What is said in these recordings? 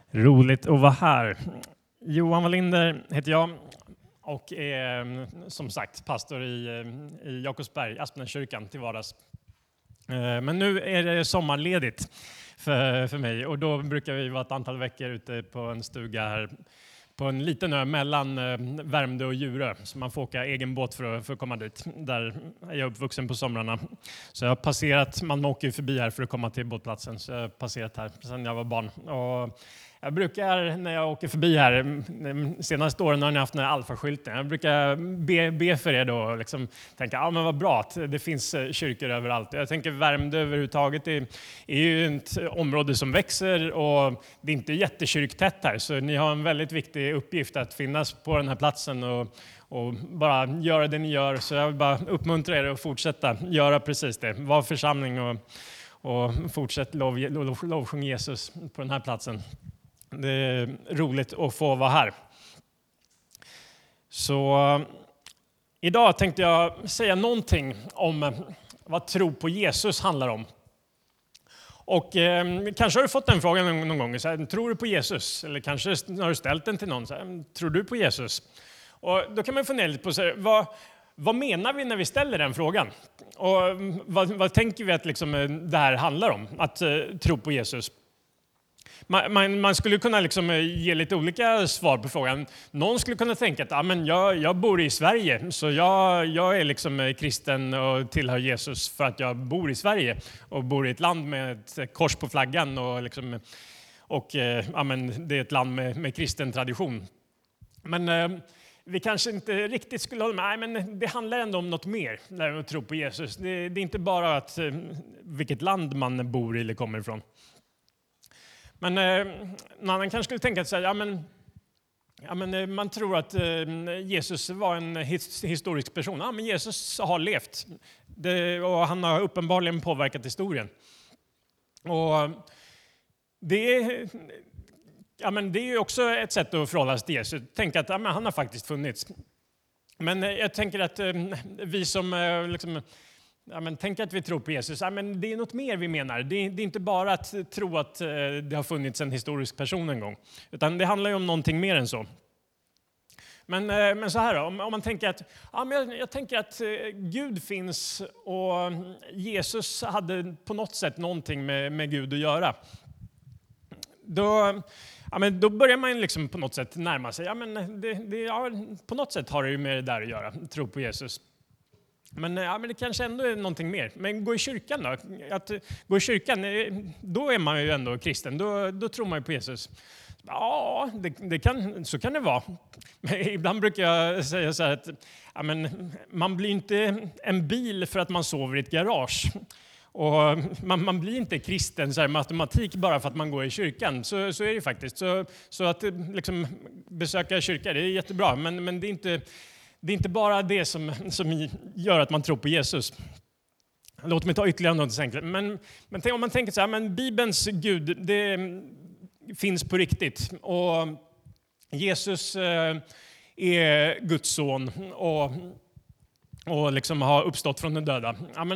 Roligt att vara här. Johan Wallinder heter jag och är som sagt pastor i Jakobsberg, Aspenkyrkan till vardags. Men nu är det sommarledigt för mig och då brukar vi vara ett antal veckor ute på en stuga här på en liten ö mellan Värmdö och Djurö. Så man får åka egen båt för att komma dit. Där är jag uppvuxen på somrarna. Så jag har passerat, man åker ju förbi här för att komma till båtplatsen. Så jag har passerat här sedan jag var barn. Och jag brukar, när jag åker förbi här, senaste åren har ni haft den här alfaskylten. Jag brukar be för er då och liksom tänka, ja men vad bra att det finns kyrkor överallt. Jag tänker Värmdö överhuvudtaget är ju ett område som växer och det är inte jättekyrktätt här. Så ni har en väldigt viktig uppgift att finnas på den här platsen och bara göra det ni gör. Så jag vill bara uppmuntra er att fortsätta göra precis det. Var församling och fortsätt lovsjung Jesus på den här platsen. Det är roligt att få vara här. Så idag tänkte jag säga någonting om vad tro på Jesus handlar om. Och kanske har du fått den frågan någon gång. Så här, tror du på Jesus? Eller kanske har du ställt den till någon. Så här, tror du på Jesus? Och då kan man fundera lite på så här, vad menar vi när vi ställer den frågan? Och vad tänker vi att liksom, det här handlar om? Att tro på Jesus. Man skulle kunna liksom ge lite olika svar på frågan. Någon skulle kunna tänka att men jag bor i Sverige så jag är liksom kristen och tillhör Jesus för att jag bor i Sverige och bor i ett land med ett kors på flaggan och det är ett land med kristen tradition. Men vi kanske inte riktigt skulle hålla med. Men det handlar ändå om något mer när vi tror på Jesus. Det är inte bara vilket land man bor i eller kommer ifrån. Men någon annan kanske skulle tänka att man tror att Jesus var en historisk person. Ja, men Jesus har levt och han har uppenbarligen påverkat historien. Och det är ju också ett sätt att förhålla sig till Jesus. Tänka att han har faktiskt funnits. Men jag tänker att vi som tänker att vi tror på Jesus, men det är något mer vi menar. Det är inte bara att tro att det har funnits en historisk person en gång. Utan det handlar ju om någonting mer än så. Men så här då, om man tänker att jag tänker att Gud finns och Jesus hade på något sätt någonting med Gud att göra. Då börjar man liksom på något sätt närma sig. På något sätt har det ju med det där att göra, tro på Jesus. Men det kanske ändå är någonting mer. Men gå i kyrkan då? Att gå i kyrkan, då är man ju ändå kristen. Då tror man ju på Jesus. Ja, så kan det vara. Men ibland brukar jag säga så här att man blir inte en bil för att man sover i ett garage. Och man blir inte kristen så här med automatik bara för att man går i kyrkan. Så är det ju faktiskt. Så att liksom, besöka kyrka, det är jättebra. Men det är inte bara det som gör att man tror på Jesus. Låt mig ta ytterligare något exempel. Men om man tänker så här, men Bibelns Gud, det finns på riktigt. Och Jesus är Guds son och liksom har uppstått från den döda.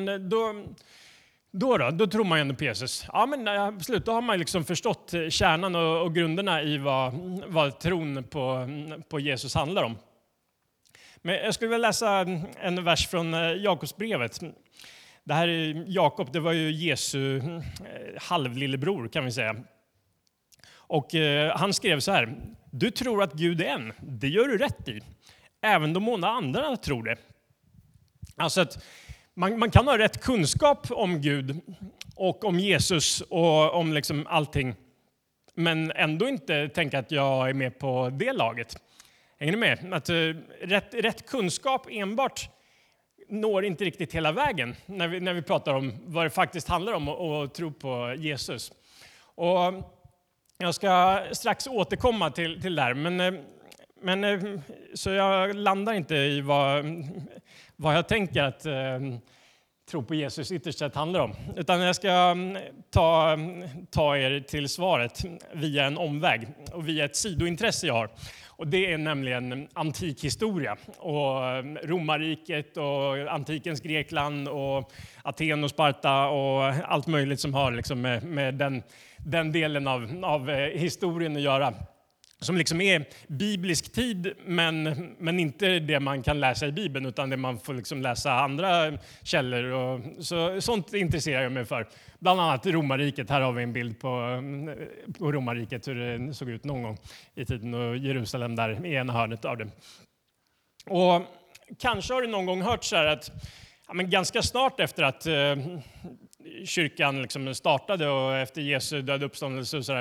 Då tror man ju ändå på Jesus. Ja, men absolut, då har man liksom förstått kärnan och grunderna i vad tron på Jesus handlar om. Men jag skulle vilja läsa en vers från Jakobsbrevet. Det här är Jakob, det var ju Jesu halvlillebror kan vi säga. Och han skrev så här: du tror att Gud är en, det gör du rätt i. Även de många andra tror det. Alltså att man kan ha rätt kunskap om Gud och om Jesus och om liksom allting. Men ändå inte tänka att jag är med på det laget. Hänger ni med? Att rätt kunskap enbart når inte riktigt hela vägen när vi pratar om vad det faktiskt handlar om att tro på Jesus. Och jag ska strax återkomma till det här. Men så jag landar inte i vad jag tänker att tro på Jesus ytterst sett handlar om. Utan jag ska ta er till svaret via en omväg och via ett sidointresse jag har. Och det är nämligen antikhistoria. Och romarriket och antikens Grekland och Aten och Sparta och allt möjligt som har liksom med den delen av historien att göra. Som liksom är biblisk tid, men inte det man kan läsa i Bibeln, utan det man får liksom läsa andra källor. Och sånt intresserar jag mig för. Bland annat romarriket. Här har vi en bild på romarriket, hur det såg ut någon gång i tiden. Och Jerusalem där i ena hörnet av det. Och kanske har du någon gång hört så här att ganska snart efter att kyrkan liksom startade och efter Jesu död uppståndelse och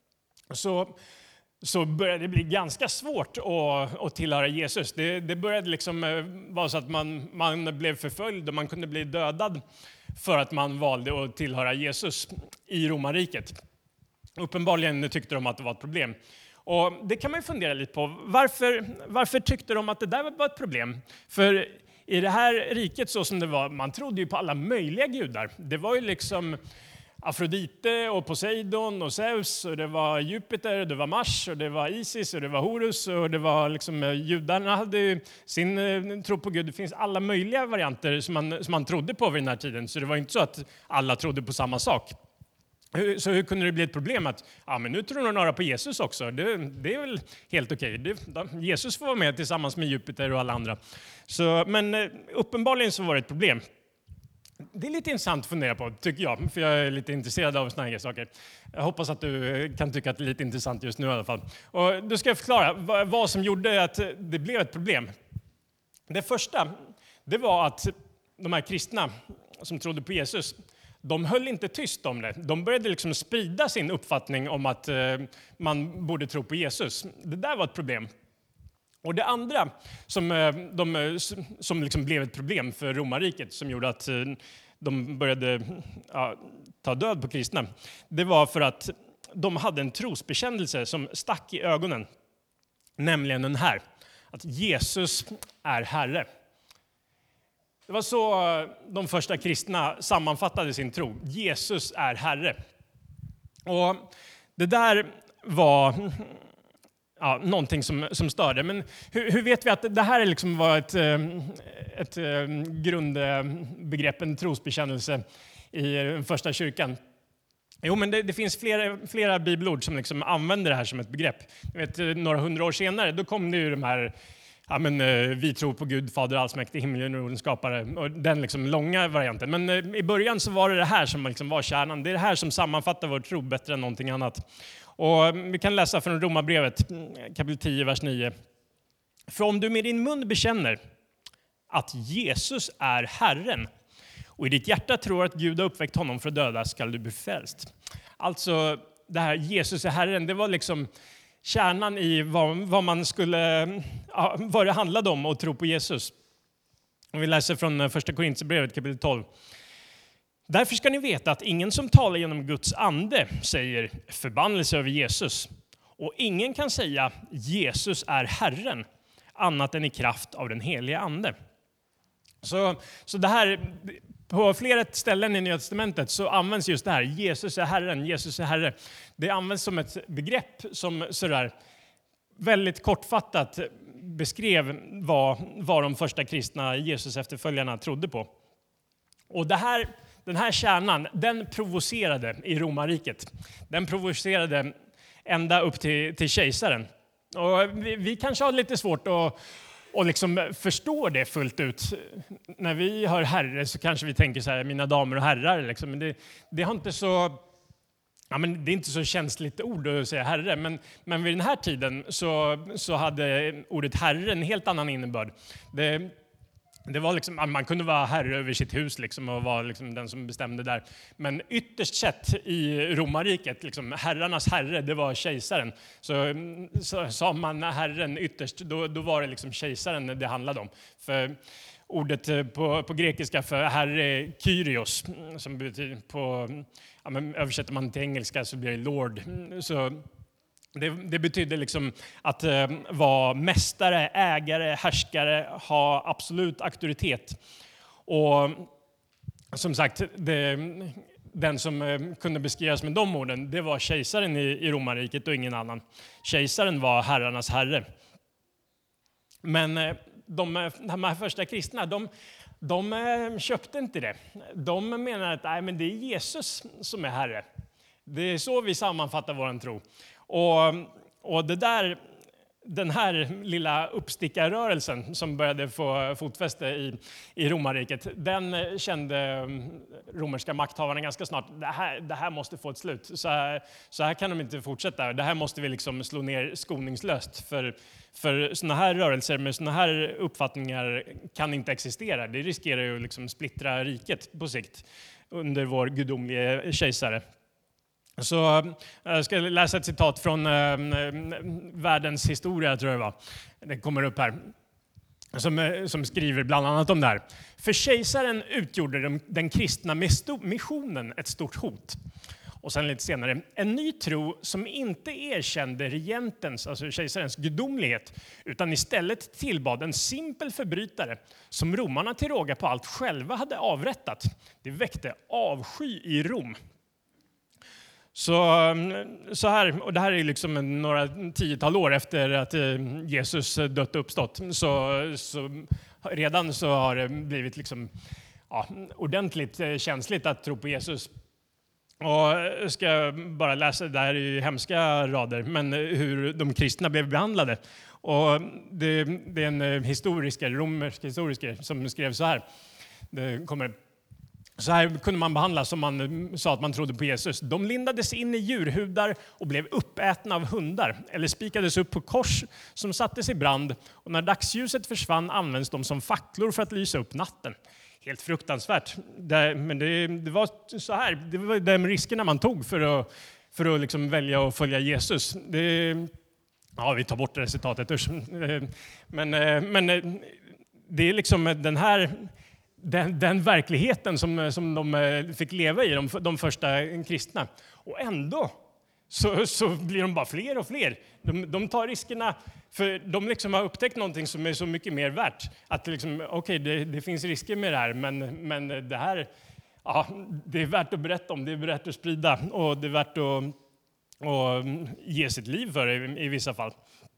så började det bli ganska svårt att tillhöra Jesus. Det började liksom vara så att man blev förföljd och man kunde bli dödad för att man valde att tillhöra Jesus i romarriket. Uppenbarligen tyckte de att det var ett problem. Och det kan man ju fundera lite på. Varför tyckte de att det där var ett problem? För i det här riket så som det var, man trodde ju på alla möjliga gudar. Det var ju liksom Afrodite och Poseidon och Zeus, och det var Jupiter, och det var Mars, och det var Isis, och det var Horus, och det var liksom judarna hade ju sin tro på Gud. Det finns alla möjliga varianter som man trodde på vid den här tiden, så det var inte så att alla trodde på samma sak. Så hur kunde det bli ett problem att men nu tror några på Jesus också? Det är väl helt okej. Jesus får vara med tillsammans med Jupiter och alla andra. Men uppenbarligen så var det ett problem. Det är lite intressant att fundera på, tycker jag, för jag är lite intresserad av såna här saker. Jag hoppas att du kan tycka att det är lite intressant just nu i alla fall. Och då ska jag förklara vad som gjorde att det blev ett problem. Det första, det var att de här kristna som trodde på Jesus, de höll inte tyst om det. De började liksom sprida sin uppfattning om att man borde tro på Jesus. Det där var ett problem. Och det andra som liksom blev ett problem för romarriket, som gjorde att de började ta död på kristna, det var för att de hade en trosbekännelse som stack i ögonen. Nämligen den här, att Jesus är Herre. Det var så de första kristna sammanfattade sin tro. Jesus är Herre. Och det där var någonting som störde. Men hur vet vi att det här liksom var ett grundbegrepp, en trosbekännelse i den första kyrkan? Jo, men det finns flera bibelord som liksom använder det här som ett begrepp. Några hundra år senare, då kom det ju de här vi tror på Gud, Fader allsmäktig, himlen och jorden skapare, och den liksom långa varianten. Men i början så var det här som liksom var kärnan. Det är det här som sammanfattar vår tro bättre än någonting annat. Och vi kan läsa från Romarbrevet, kapitel 10, vers 9. För om du med din mun bekänner att Jesus är Herren och i ditt hjärta tror att Gud har uppväckt honom för att döda, skall du bli frälst. Alltså, det här Jesus är Herren, det var liksom kärnan i vad det handlade om att tro på Jesus. Och vi läser från första Korinthierbrevet kapitel 12. Därför ska ni veta att ingen som talar genom Guds ande säger förbannelse över Jesus. Och ingen kan säga Jesus är Herren annat än i kraft av den heliga ande. Så det här, på flera ställen i Nya testamentet så används just det här. Jesus är Herren, Jesus är Herre. Det används som ett begrepp som sådär väldigt kortfattat beskrev vad de första kristna Jesus efterföljarna trodde på. Och den här kärnan, den provocerade i romarriket. Den provocerade ända upp till kejsaren. Och vi kanske har lite svårt att liksom förstå det fullt ut. När vi hör herre så kanske vi tänker så här, mina damer och herrar. Liksom. Men det har inte så... men det är inte så känsligt ord att säga herre, men vid den här tiden så hade ordet herre en helt annan innebörd. Det var liksom, man kunde vara herre över sitt hus liksom, och vara liksom den som bestämde där. Men ytterst sett i romarriket, liksom, herrarnas herre, det var kejsaren. Så sa man herren ytterst, då var det liksom kejsaren det handlade om. För ordet på grekiska för herre, Kyrios, som betyder översätter man till engelska så blir det lord. Så det betyder liksom att vara mästare, ägare, härskare, ha absolut auktoritet. Och som sagt, den som kunde beskrivas med de orden, det var kejsaren i romarriket och ingen annan. Kejsaren var herrarnas herre. Men de här första kristna, de köpte inte det. De menar att nej, men det är Jesus som är herre. Det är så vi sammanfattar vår tro. Och den här lilla uppstickarrörelsen som började få fotfäste i romarriket, den kände romerska makthavarna ganska snart, det här måste få ett slut. Så här kan de inte fortsätta. Det här måste vi liksom slå ner skoningslöst. För såna här rörelser med såna här uppfattningar kan inte existera. Det riskerar ju liksom splittra riket på sikt under vår gudomlige kejsare. Så jag ska läsa ett citat från Världens historia, tror jag det var. Det kommer upp här. Som skriver bland annat om det här. För kejsaren utgjorde den kristna missionen ett stort hot. Och sen lite senare, en ny tro som inte erkände regentens, alltså kejsarens gudomlighet, utan istället tillbad en simpel förbrytare som romarna till råga på allt själva hade avrättat. Det väckte avsky i Rom. Så här, och det här är liksom några 10-tal år efter att Jesus dött och uppstått. Så redan så har det blivit liksom, ordentligt känsligt att tro på Jesus. Och jag ska bara läsa, det här är ju hemska rader, men hur de kristna blev behandlade. Och det är en romersk historiker som skrev så här. Så här kunde man behandla som man sa att man trodde på Jesus. De lindades in i djurhudar och blev uppätna av hundar eller spikades upp på kors som sattes i brand. Och när dagsljuset försvann används de som facklor för att lysa upp natten. Helt fruktansvärt. Men det var så här. Det var de riskerna man tog för att liksom välja att följa Jesus. Vi tar bort det citatet. Men det är liksom den verkligheten som de fick leva i, de första kristna. Och ändå så blir de bara fler och fler. De tar riskerna, för de liksom har upptäckt någonting som är så mycket mer värt. Att liksom, det finns risker med det här, men det här, det är värt att berätta om, det är värt att sprida och det är värt att ge sitt liv för det i vissa fall.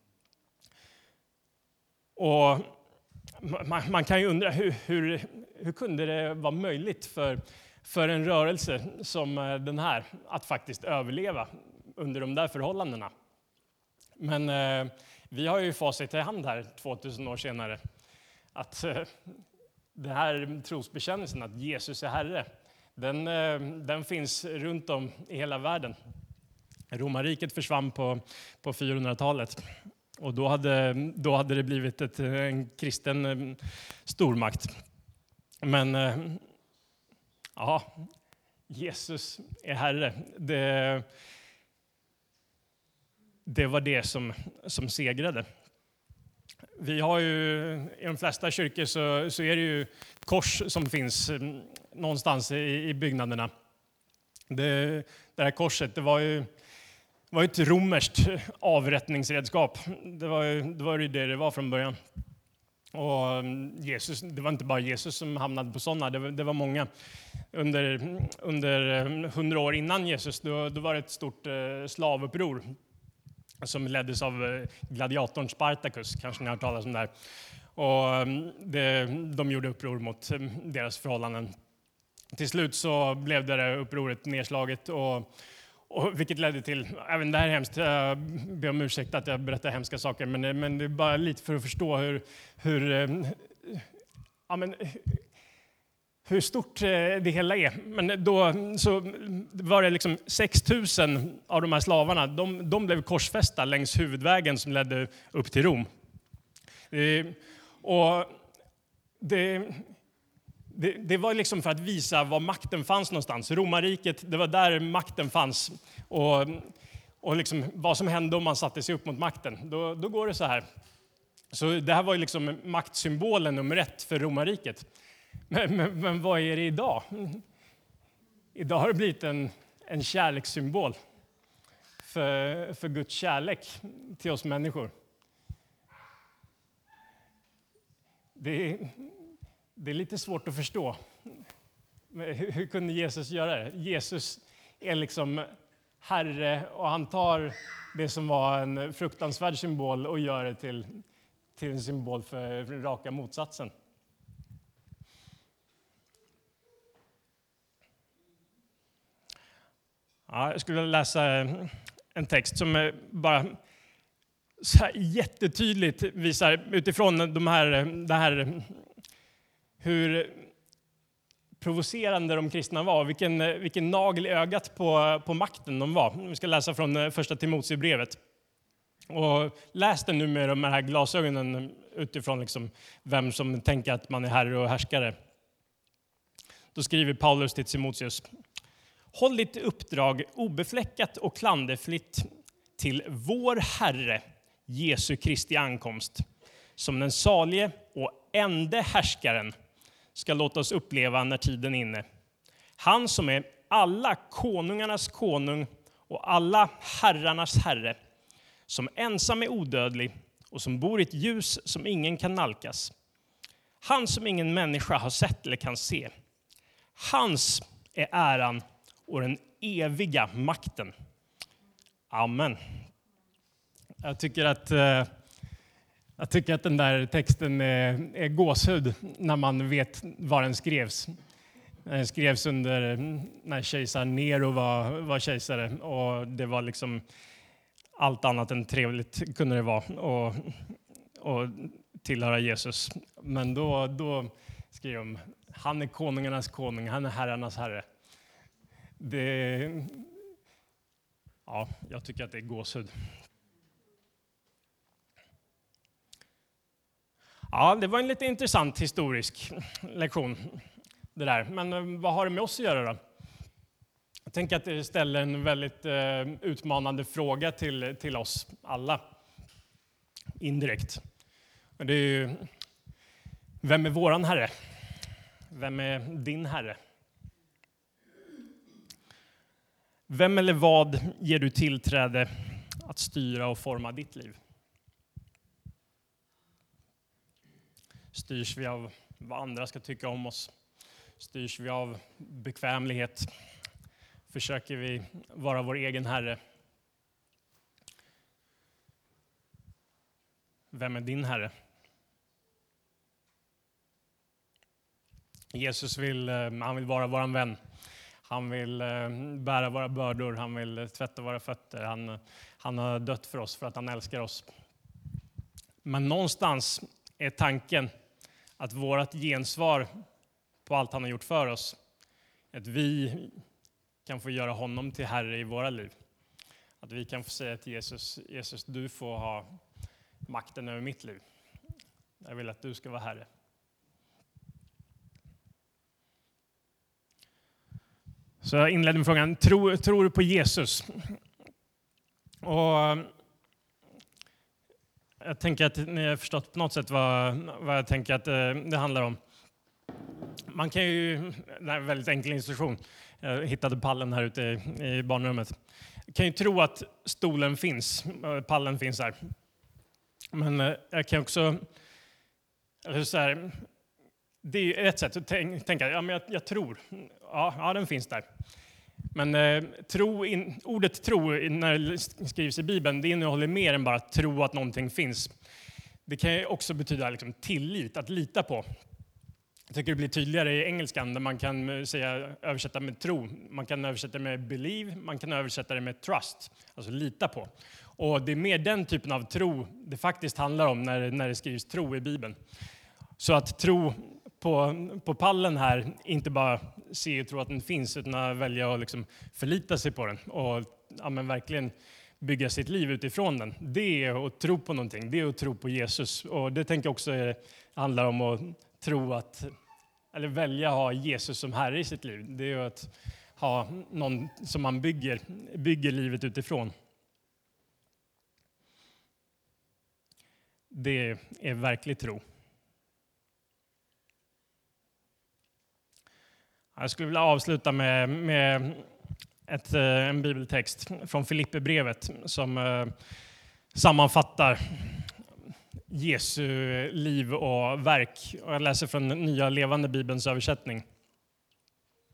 Och man kan ju undra hur kunde det vara möjligt för en rörelse som den här att faktiskt överleva under de där förhållandena. Men vi har ju facit i hand här 2000 år senare. Att den här trosbekännelsen att Jesus är Herre, den finns runt om i hela världen. Romarriket försvann på 400-talet. Och då hade det blivit en kristen stormakt. Men Jesus är Herre. Det var det som segrade. Vi har ju i de flesta kyrkor så är det ju kors som finns någonstans i byggnaderna. Det här korset, det var ju ett romerskt avrättningsredskap. Det var det var från början. Och Jesus, det var inte bara Jesus som hamnade på sådana, det var många. Under 100 år innan Jesus, då var det ett stort slavuppror som leddes av gladiatorn Spartacus, kanske ni har hört talas om det här. Och de gjorde uppror mot deras förhållanden. Till slut så blev det upproret nedslaget och vilket ledde till, även det här är hemskt, jag ber om ursäkt att jag berättar hemska saker, men det är bara lite för att förstå hur stort det hela är. Men då så var det liksom 6 000 av de här slavarna, de blev korsfästa längs huvudvägen som ledde upp till Rom. Det var liksom för att visa var makten fanns någonstans. Romarriket, det var där makten fanns. Och liksom vad som hände om man satte sig upp mot makten. Då går det så här. Så det här var ju liksom maktsymbolen nummer 1 för romarriket. Men vad är det idag? Idag har det blivit en kärlekssymbol för Guds kärlek till oss människor. Det är lite svårt att förstå. Men hur kunde Jesus göra det? Jesus är liksom Herre och han tar det som var en fruktansvärd symbol och gör det till en symbol för raka motsatsen. Ja, jag skulle läsa en text som bara så här jättetydligt visar utifrån det här hur provocerande de kristna var, vilken nagel i ögat på makten de var. Vi ska läsa från första Timoteusbrevet. Och läs det nu med de här glasögonen utifrån liksom vem som tänker att man är herre och härskare. Då skriver Paulus till Timoteus: håll ditt uppdrag obefläckat och klanderfritt till vår Herre Jesu Kristi ankomst, som den salige och ende härskaren ska låta oss uppleva när tiden är inne. Han som är alla konungarnas konung och alla herrarnas herre, som ensam är odödlig och som bor i ett ljus som ingen kan nalkas. Han som ingen människa har sett eller kan se. Hans är äran och den eviga makten. Amen. Jag tycker att den där texten är gåshud när man vet var den skrevs. Den skrevs under när kejsar Nero var kejsare, och det var liksom allt annat än trevligt kunde det vara och tillhöra Jesus. Men då skrev de: han är konungarnas konung, han är herrarnas herre. Jag tycker att det är gåshud. Ja, det var en lite intressant historisk lektion det där. Men vad har det med oss att göra då? Jag tänker att det ställer en väldigt utmanande fråga till oss alla. Indirekt. Och det är ju: vem är våran Herre? Vem är din Herre? Vem eller vad ger du tillträde att styra och forma ditt liv? Styrs vi av vad andra ska tycka om oss? Styrs vi av bekvämlighet? Försöker vi vara vår egen Herre? Vem är din Herre? Jesus vill vara vår vän. Han vill bära våra bördor. Han vill tvätta våra fötter. Han har dött för oss för att han älskar oss. Men någonstans är tanken att vårt gensvar på allt han har gjort för oss, att vi kan få göra honom till Herre i våra liv. Att vi kan få säga till Jesus, du får ha makten över mitt liv. Jag vill att du ska vara Herre. Så jag inledde med frågan: tror du på Jesus? Och jag tänker att ni har förstått på något sätt vad jag tänker att det handlar om. Man kan ju, det här är en väldigt enkel instruktion. Jag hittade pallen här ute i barnrummet. Jag kan ju tro att stolen finns, pallen finns här. Men jag kan också, eller så här, det är ett sätt att tänka, ja men jag tror, ja den finns där. Men ordet tro när det skrivs i Bibeln, det innehåller mer än bara tro att någonting finns. Det kan ju också betyda liksom tillit, att lita på. Jag tycker det blir tydligare i engelskan där man kan översätta med tro. Man kan översätta med believe, man kan översätta det med trust, alltså lita på. Och det är mer den typen av tro det faktiskt handlar om när det skrivs tro i Bibeln. Så att tro på pallen här, inte bara se och tro att den finns, utan välja att liksom förlita sig på den och verkligen bygga sitt liv utifrån den. Det är att tro på någonting, det är att tro på Jesus. Och det tänker jag också handlar om att tro eller välja att ha Jesus som Herre i sitt liv. Det är att ha någon som man bygger livet utifrån. Det är verklig tro. Jag skulle vilja avsluta med en bibeltext från Filipperbrevet som sammanfattar Jesu liv och verk. Och jag läser från Nya levande Bibelns översättning.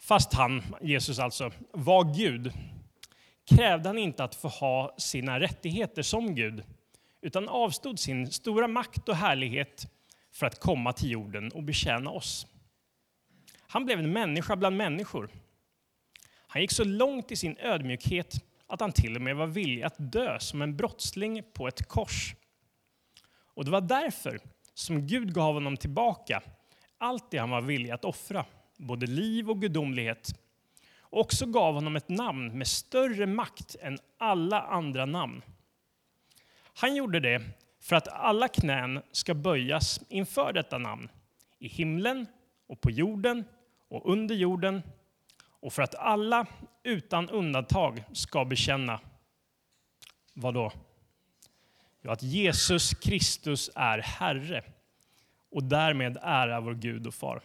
Fast han, Jesus alltså, var Gud, krävde han inte att få ha sina rättigheter som Gud, utan avstod sin stora makt och härlighet för att komma till jorden och betjäna oss. Han blev en människa bland människor. Han gick så långt i sin ödmjukhet att han till och med var villig att dö som en brottsling på ett kors. Och det var därför som Gud gav honom tillbaka allt det han var villig att offra, både liv och gudomlighet. Och också gav honom ett namn med större makt än alla andra namn. Han gjorde det för att alla knän ska böjas inför detta namn, i himlen och på jorden och under jorden, och för att alla utan undantag ska bekänna. Vad då? Ja, att Jesus Kristus är Herre och därmed ära vår Gud och Far.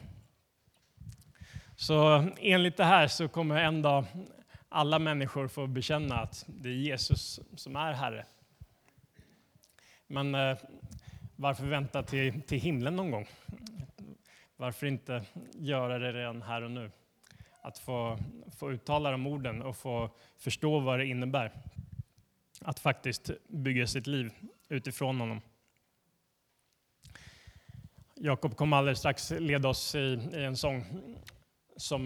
Så enligt det här så kommer en dag alla människor få bekänna att det är Jesus som är Herre. Men varför vänta till himlen någon gång? Varför inte göra det redan här och nu? Att få uttala de orden och få förstå vad det innebär. Att faktiskt bygga sitt liv utifrån honom. Jakob kommer alldeles strax leda oss i en sång som